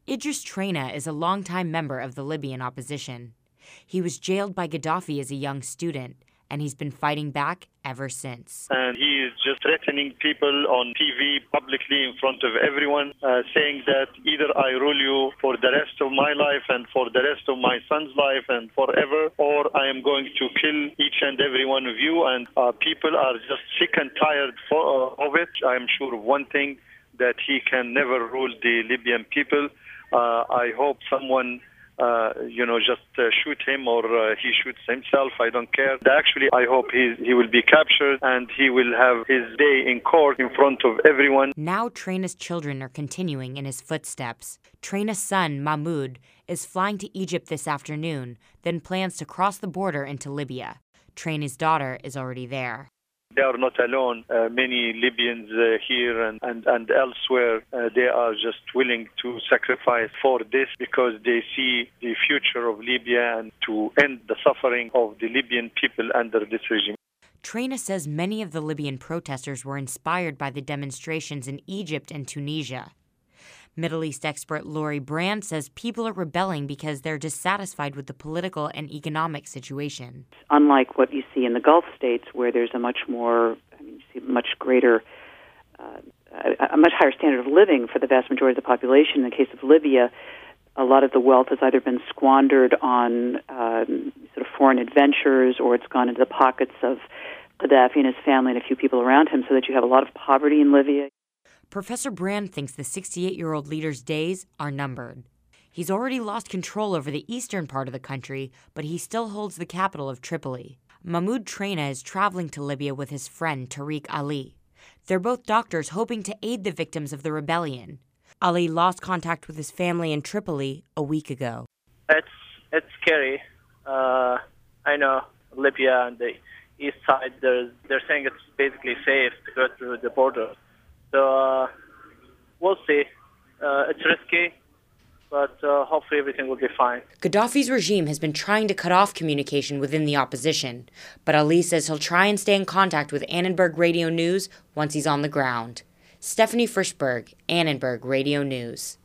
Idris Traina is a longtime member of the Libyan opposition. He was jailed by Gaddafi as a young student, and he's been fighting back ever since. And he is just threatening people on TV publicly in front of everyone, saying that either I rule you for the rest of my life and for the rest of my son's life and forever, or I am going to kill each and every one of you. And people are just sick and tired of it. I am sure of one thing, that he can never rule the Libyan people. I hope someone just shoot him or he shoots himself. I don't care. Actually, I hope he will be captured and he will have his day in court in front of everyone. Now Traina's children are continuing in his footsteps. Traina's son, Mahmoud, is flying to Egypt this afternoon, then plans to cross the border into Libya. Traina's daughter is already there. They are not alone. Many Libyans here and elsewhere, they are just willing to sacrifice for this because they see the future of Libya and to end the suffering of the Libyan people under this regime. Traina says many of the Libyan protesters were inspired by the demonstrations in Egypt and Tunisia. Middle East expert Lori Brand says people are rebelling because they're dissatisfied with the political and economic situation. Unlike what you see in the Gulf states, where there's a much greater, a much higher standard of living for the vast majority of the population. In the case of Libya, a lot of the wealth has either been squandered on sort of foreign adventures, or it's gone into the pockets of Gaddafi and his family and a few people around him, so that you have a lot of poverty in Libya. Professor Brand thinks the 68-year-old leader's days are numbered. He's already lost control over the eastern part of the country, but he still holds the capital of Tripoli. Mahmoud Traina is traveling to Libya with his friend Tariq Ali. They're both doctors hoping to aid the victims of the rebellion. Ali lost contact with his family in Tripoli a week ago. It's scary. I know Libya and the east side, they're saying it's basically safe to go through the border. So we'll see. It's risky, but hopefully everything will be fine. Gaddafi's regime has been trying to cut off communication within the opposition, but Ali says he'll try and stay in contact with Annenberg Radio News once he's on the ground. Stephanie Frischberg, Annenberg Radio News.